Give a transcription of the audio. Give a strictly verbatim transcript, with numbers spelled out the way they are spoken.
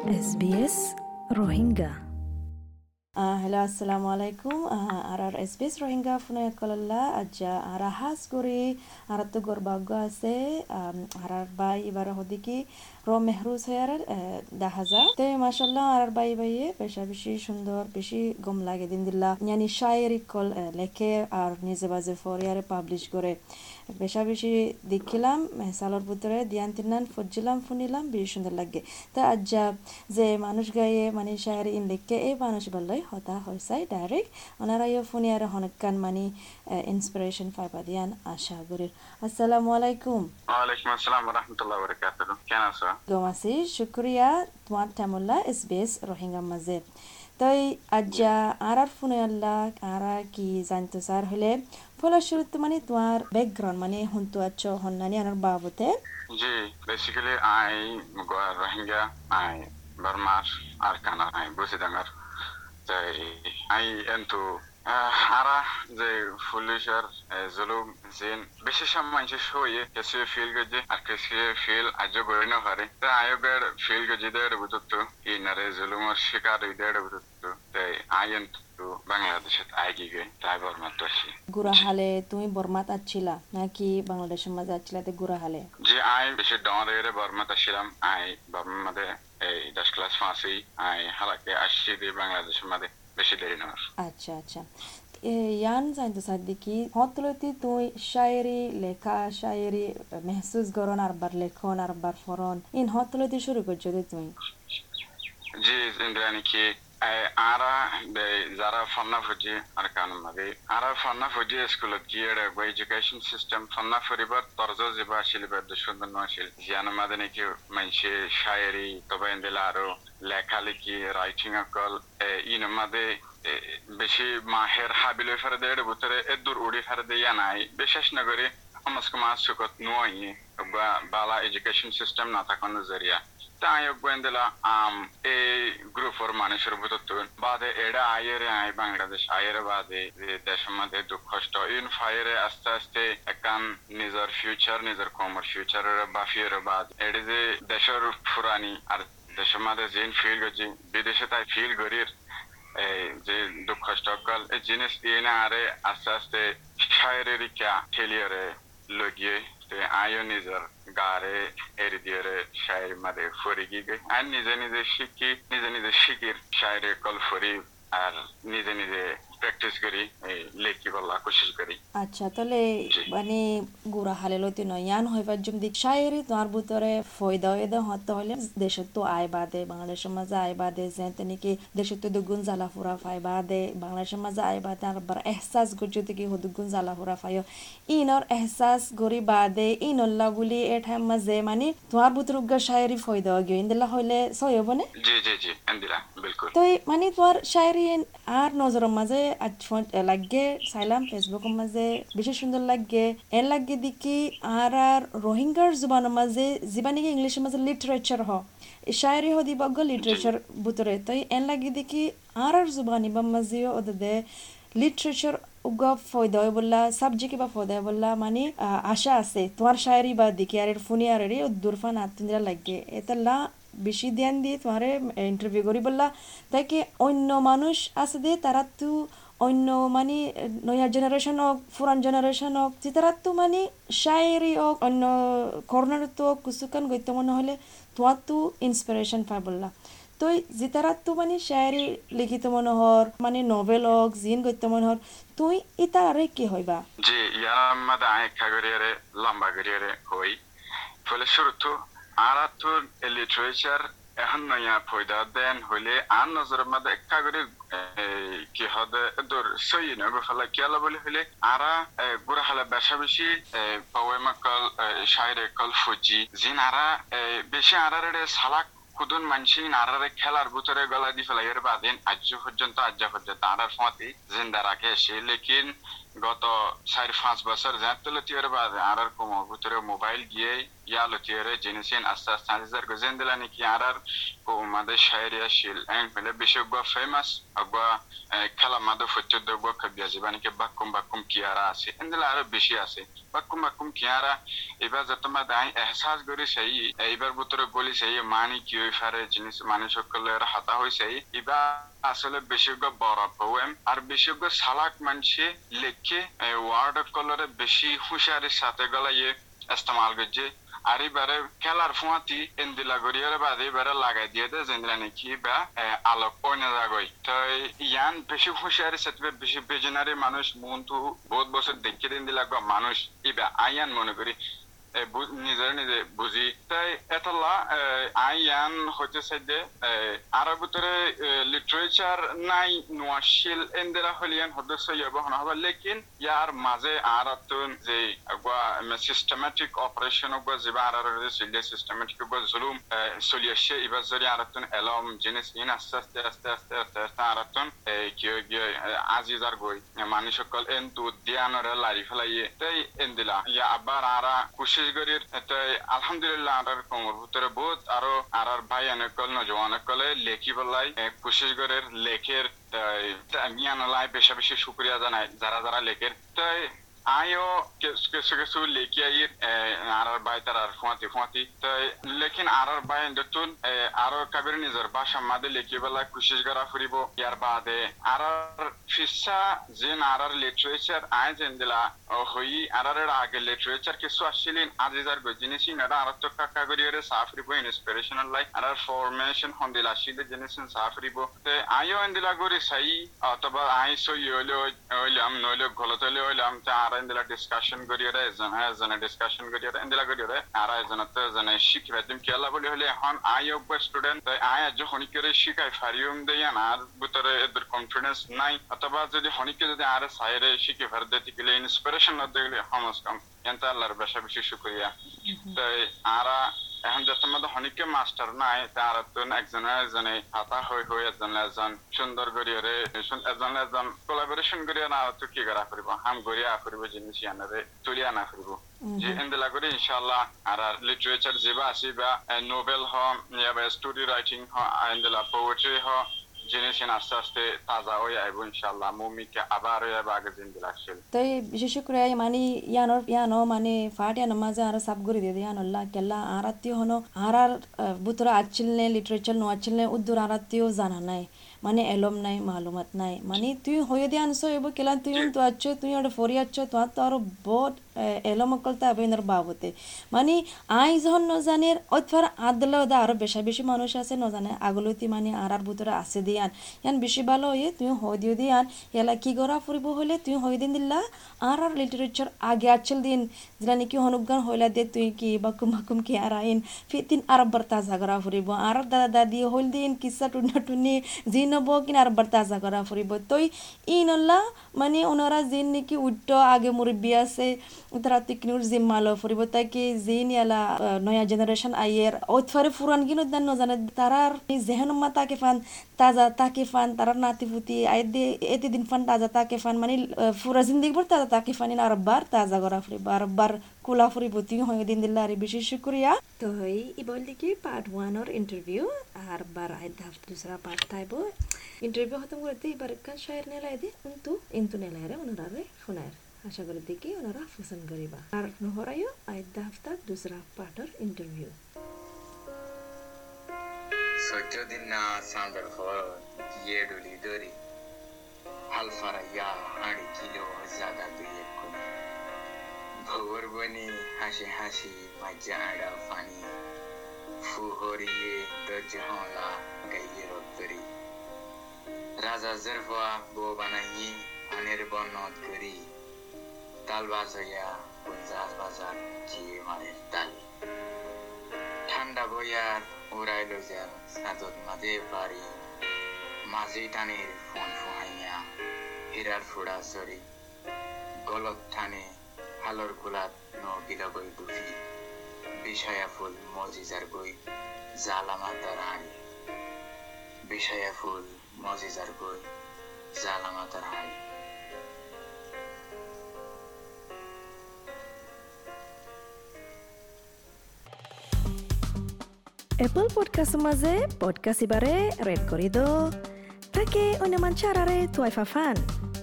S B S Rohingya Hello, assalamu alaikum. Arar S B S Rohingya funa yakalalla aja ara has guri aratu gorbago ase arar bai ibara hodiki ro mehruz hayar dahaza te mashallah arar bai bai besha beshi সুন্দর বেশি গম লাগে দিনদিল্লা yani shayari call লেখে আর নিজে বাজে ফরিয়ারে publish করে বেশা বেশি দেখিলাম সালোর ভিতরে দিয়ান তিনান ফজিলাম ফুনিলাম বেশি সুন্দর লাগে তা আজ্জা যে মানুষ গায়ে মানে শায়েরি ইন লেখে এই মানুষ বললাই হতা হইসাই ডাইরেক্ট ওনারা ইয়ে ফুনিয়ারে হনকান মানে ইন্সপিরেশন পাইবা দিয়ান আশা করি আসসালামু আলাইকুম ওয়ালাইকুম আসসালাম ওয়া রাহমাতুল্লাহি ওয়া বারাকাতুহু কেন আছো গোমাসি শুকরিয়া তোমার টামুল্লা এসবিএস রোহিঙ্গা মাঝে তাই আজ্জা আরার ফোনে আল্লাহ আরা কি জানতো স্যার হলে ফলস্বরূপ মানে তোমার ব্যাকগ্রাউন্ড মানে হুনতো আছো হন্নানি আনার বাবতে জি বেসিক্যালি আই রোহিঙ্গা আই বার্মার আর কানা আই বুসিদাঙ্গার তাই আই এন্টু আরা যে পুলিশের জুলুম জিন বেশি সময় মানুষ হয়ে কিছু ফিল গজে আর কিছু ফিল আজও গড়ে না পারে তা আয়োগের ফিল গজে দেড় বুঝত ইনারে জুলুমের শিকার দেড় বুঝত তাই আই এন্টু বাংলাদেশে আইগি গে তাই বর্মাত আসি গুরাহালে তুমি বর্মাত আছিলা নাকি বাংলাদেশের মাঝে আছিলা তে গুরাহালে জি আই বেশি ডরে বর্মাত আসছিলাম আই বর্মার মধ্যে এই দশ ক্লাস ফাঁসি আই হালাকে আসছি দিয়ে বাংলাদেশের মধ্যে বেশি দেরি না আচ্ছা আচ্ছা ইয়ান জানতো সাদিকি হতলতি তুই শায়েরি লেখা শায়েরি মেহসুস গরন আর বার লেখন আর বার ফরন ইন হতলতি শুরু করছো তুমি জি ইন্দ্রানি কি আরা যারা ফন্না ফুজি আর কানুন মাগে আরা ফন্না ফুজি স্কুলত গিয়ে এডুকেশন সিস্টেম ফন্না ফরিবার তরজ জিবা শিলিবার সুন্দর নশিল জিয়ান মাদে নাকি মানুষে শায়েরি তবে দিলা আরো লেখালেখি রাইটিং অকল ইন মাদে বেশি মাহের হাবিল ফেরে দেড় ভিতরে এ দূর উড়ি ফেরে দিয়া নাই বিশেষ নগরে আমাকে মাস সুকত নয় বা বালা এডুকেশন সিস্টেম না থাকানো জরিয়া তাই গোয়েন্দেলা আম এই গ্রুপের মানুষের ভিতর বাদে এডা আয়েরে আই বাংলাদেশ আয়ের বাদে দেশের মধ্যে দুঃখ কষ্ট ইন ফায়ারে আস্তে আস্তে একান নিজের ফিউচার নিজের কমর ফিউচারের বাফিয়ের বাদ এডে যে দেশের ফুরানি আর দেশের মধ্যে যে ফিল গজি বিদেশে তাই ফিল গরির এই যে দুঃখ কষ্ট কল এই জিনিস দিয়ে না আরে আস্তে আস্তে শায়েরের কা ঠেলিয়ারে লগিয়ে আয়ো নিজের গারে এরি দিয়ে শায়ের মাঝে ফরি গিয়ে আর নিজে নিজে শিখি নিজে নিজে শিখির শায়েরে কল ফরি আর নিজে নিজে প্র্যাকটিস করি লেখি বলা কোশিশ করি আচ্ছা তাহলে মানে গুড়া হালে লইতে নয় ইয়ান হইবার জম দিক শায়েরি তোমার ভিতরে ফয়দা হইদা হতে হলে দেশত তো আয় বাদে বাংলাদেশের মাঝে আয় বাদে যেতে নাকি দেশত তো দুগুণ জ্বালা ফুরা ফাই বাদে বাংলাদেশের মাঝে আয় বাদে আর বার এহসাস গজ্জ থেকে দুগুণ জ্বালা ফুরা ফাইও ইনর এহসাস গরি বাদে ইনল্লা বলি এ ঠাইম মাঝে মানে তোমার ভিতরে উগা শায়েরি ফয়দা গিয়ে ইন্দিলা হইলে সই হবো না জি জি জি ইন্দিলা বিলকুল তো মানে তোমার শায়েরি আর নজরের মাঝে লাগে চাইলাম ফেসবুকের মাঝে বেশি সুন্দর লাগে এর লাগে দেখি আর আর রোহিঙ্গার জুবানের মাঝে যিবা নাকি ইংলিশের মাঝে লিটারেচার হ শায়েরি হ দিবা লিটারেচার ভিতরে তাই এর লাগে দেখি আর আর জুবানি বা মাঝেও ওদের লিটারেচার উগা ফয়দা হয় বললা সাবজেক্ট বা ফয়দা হয় বললা মানে আশা আছে তোমার শায়েরি বা দেখি আর ফুনি আর রে দুরফান আত্মীয় লাগে এতাল্লা বেশি ধ্যান দিয়ে তোমার ইন্টারভিউ করি বললা তাই কি অন্য মানুষ আছে দে তারা তো অন্য মানে নয়া জেনারেশন হোক পুরান জেনারেশন হোক যে তারা তো মানে শায়েরি হোক অন্য কর্নার তো কুসুকান গইতে মনে হলে তোমার তো ইন্সপিরেশন পাই বললা তো যে তারা তো মানে শায়েরি লিখিত মনোহর মানে নোভেল হোক জিন গইতে মনোহর তুই ইতা আরে কি হইবা জি ইয়ার মধ্যে আয় খাগরিয়ারে লম্বা গরিয়ারে হই ফলে শুরু তো আর তো লিটারেচার এখন নয়া ফয়দা দেন হইলে আর নজরের মধ্যে একটা করে কি হবে তোর সই নগর ফেলা কি আলো বলে হইলে আরা গুড়া হালা বেশা বেশি পওয়েমা কল শায়েরে কল ফুজি জিন আরা বেশি আরারে সালাক কুদুন মানসি আরারে খেলার ভিতরে গলা দি ফেলাই এর বাদিন আজ পর্যন্ত আজ পর্যন্ত আরার ফতি জিন্দা রাখে সে লেকিন গত চার পাঁচ বছর যাতে লতিয়র বাদ আর আর কম ভিতরে মোবাইল গিয়ে ইয়া লতিয়রে জেনেছেন আস্তে আস্তে হাজার গজেন দিলা নাকি আর আর মাদের শায়রিয়া শিল এন ফেলে বিশেষ ফেমাস আগবা খেলা মাদে ফচ্চর দগবা কবিয়া জীবানিকে বাক্কুম বাক্কুম কিয়ারা আছে এন্দিলা আরো বেশি আছে বাক্কুম বাক্কুম কিয়ারা এবার যত মাদ আই এহসাস করি সেই এইবার ভিতরে বলি সেই মানি কি ওই ফারে জিনিস মানুষ সকলের হাতা হইছে এবার আসলে বেশিজ্ঞ বড় পোয়েম আর বেশিজ্ঞ সালাক মানুষে লেখে ওয়ার্ড কলরে বেশি হুঁশিয়ারির সাথে গলাইয়ে ইস্তেমাল করছে আর এবারে খেলার ফুয়াতি এন্দিলা গড়িয়ারে বাদে এবারে লাগাই দিয়ে দেয় যেন্দিলা নাকি বা আলোক পয়না যাগই তো ইয়ান বেশি হুঁশিয়ারি সাথে বেশি বেজনারি মানুষ মন্তু বহুত বছর দেখে এন্দিলা মানুষ ইবা আয়ান মনে করি নিজের নিজে বুঝি তাই এতলা আইয়ান হচ্ছে সাইডে আর ভিতরে লিটারেচার নাই নোয়াশিল এন্দেরা হলিয়ান সদস্য ইয়বহন হবে লেকিন ইয়ার মাঝে আর যে সিস্টেমেটিক অপারেশন যেবা আর সিস্টেমেটিক জুলুম চলি আসছে এবার যদি আর এলম জিনিস ইন আস্তে আস্তে আস্তে আস্তে আস্তে আস্তে আর কি আজি যার গই মানুষ সকল এন তো দিয়ানরে লারি ফেলাইয়ে তাই এন্দিলা ইয়া আবার আরা খুশি আলহামদুলিল্লাহ আর কোমর ভিতরে বহুত আরো আর আর ভাই অনেকল নজওয়ান কলে লেখি বলাই কোশিশ করে লেখের মিয়ানলাই বেশি বেশি শুক্রিয়া জানাই যারা যারা লেখের তাই আইও কিছু কিছু লেখি আই আর আর ভাই তার আর ফুয়াতি ফুয়াতি তাই লেকিন আর আর ভাই নতুন আরো কাবির নিজের ভাষা মাদে লেখি বেলা কোশিশ করা ফুরিব ইয়ার বাদে আর আর ফিসা যেন আর আর লিটারেচার আই যেন দিলা হই আর আর আগে লিটারেচার কিছু আসছিলেন আজিজার গো জিনিসই না আর তো কাকা গরিয়রে সাফরিব ইন্সপিরেশনাল লাইক আর আর ফরমেশন হন্দিলা আসিলে জিনিসন সাফরিব তে আইও এন্দিলা গরি সাই অথবা আই সই হইলো হইলাম নইলো গলত হইলো হইলাম তা আর এন্দিলা ডিসকাশন গরিয়রে এজন এজন ডিসকাশন গরিয়রে এন্দিলা গরিয়রে আর এজন তো এজন শিখবে তুমি কেলা বলি হলে এখন আইও স্টুডেন্ট তাই আই যখন করে শিখাই ফারিউম দেয়ান আর ভিতরে এদের কনফিডেন্স নাই অথবা যদি হনিকে যদি আর সাইরে শিখে ফার দিতে গেলে ইন্সপিরেশন না দিলে হামস কাম এন্তা আল্লাহর বেশি বেশি শুকরিয়া তাই আরা এখন যত মধ্যে হনিকে মাস্টার নাই তার তো একজন একজনে হাতা হই হই একজন একজন সুন্দর করিয়ারে একজন একজন কোলাবোরেশন করিয়া না তো কি করা করিব হাম করিয়া করিব জিনিস আনারে তুলিয়া না করিব যে এন্দেলা করে ইনশাআল্লাহ আর লিটারেচার যেবা আসি বা নোবেল হ বা স্টোরি রাইটিং হ এন্দেলা পোয়েট্রি হ জেনারেশন আস্তে আস্তে তাজা হয়ে আইব ইনশাআল্লাহ মুমিকে আবার হয়ে আগে জিন্দা লাগছিল তাই বিশেষ করে মানে ইয়ানোর ইয়ানো মানে ফাট ইয়ানো মাঝে আর সাব করে দিয়ে ইয়ানল্লাহ কেল্লা আরাত্তীয় হনো আর আর বুতরা আচ্ছিলনে লিটারেচার নো আচ্ছিলনে উদ্দুর আরাত্তীয় জানা নাই মানে এলম নাই মালুমাত নাই মানে তুই হয়ে দিয়ে আনছো এবার কেলা তুই তো আচ্ছো তুই ওটা ফরি আচ্ছো তোমার তো আরো বহুত এলম অকলতা আবেনার বাবতে মানে আই যখন নজানের অথবার আদলে ওদা আরো বেশি বেশি মানুষ আছে নজানে আগলতি মানে আর আর বুতরা আছে দিয়ান ইয়ান বেশি ভালো হয়ে তুই হয়ে দিয়ে দিয়ান এলা কি করা ফুরিব হলে তুই হয়ে দিন দিল্লা আর আর লিটারেচার আগে আচ্ছিল দিন যেটা নাকি হনুজ্ঞান হইলা দে তুই কি বাকুম বাকুম কি আর আইন ফিতিন আর বার্তা জাগরা ফুরিব আর দাদা দাদি হইল দিন কিসা টুনা টুনি জিন নব কিনা আর বার্তা জাগরা ফুরিব তই ই নল্লা মানে ওনারা জিন নাকি উঠ্ট আগে মুরব্বী আছে তারা তিকনুর জিম্মালো ফুরিব তাই কি জিন ইয়ালা নয়া জেনারেশন আইয়ের ওইফারে ফুরান কিনো দান নজানে তারার জেহেন মা তাকে ফান তাজা তাকে ফান তারা নাতি ফুতি আই দে এতে দিন ফান তাজা তাকে ফান মানে ফুরা জিন্দিগি ভর তাজা তাকে ফান আর বার তাজা করা ফুরিব আর বার কুলা ফুরিব তুই হয়ে দিন দিল্লা আর বেশি শুক্রিয়া তো হই ই বল দেখি পার্ট ওয়ান ওর ইন্টারভিউ আর বার আই দাফ দুসরা পার্ট তাইব ইন্টারভিউ খতম করতে এবার কান শায়ের নেলাই দে কিন্তু ইন্তু নেলাই রে ওনারে শোনায় আশা করি দেখি ওনারা পছন্দ করিবা আর নহরাইও আইদা হাফতা দুসরা পার্টর ইন্টারভিউ সহ্য দিন না সান্দার খবর গিয়ে ডুলি দরি হালফারা ইয়া হাঁড়ি কিলো জাগা দুই এক কোন ভোর বনি হাসি হাসি মাজা আড়া ফানি ফুহরিয়ে দজহলা গাইয়ে রক্তরি রাজা জরফা বো বানাই আনের বর্ণত করি তাল বাজাইয়া পঞ্চাশ বাজার জিয়ে মানের তালি ঠান্ডা বইয়ার উড়াইল যেন সাদত মাঝে পারি মাঝে টানের ফোন ফুহাইয়া হীরার ফুড়া সরি গলত ঠানে হালর গোলাত ন গিলগই দুফি বিষয়া ফুল মজিজার গই জালামাতার হাড়ি বিষয়া ফুল মজিজার গই জালামাতার হাড়ি Apple Podcast maze podcast ibare red korido take onyaman charare tuai fafan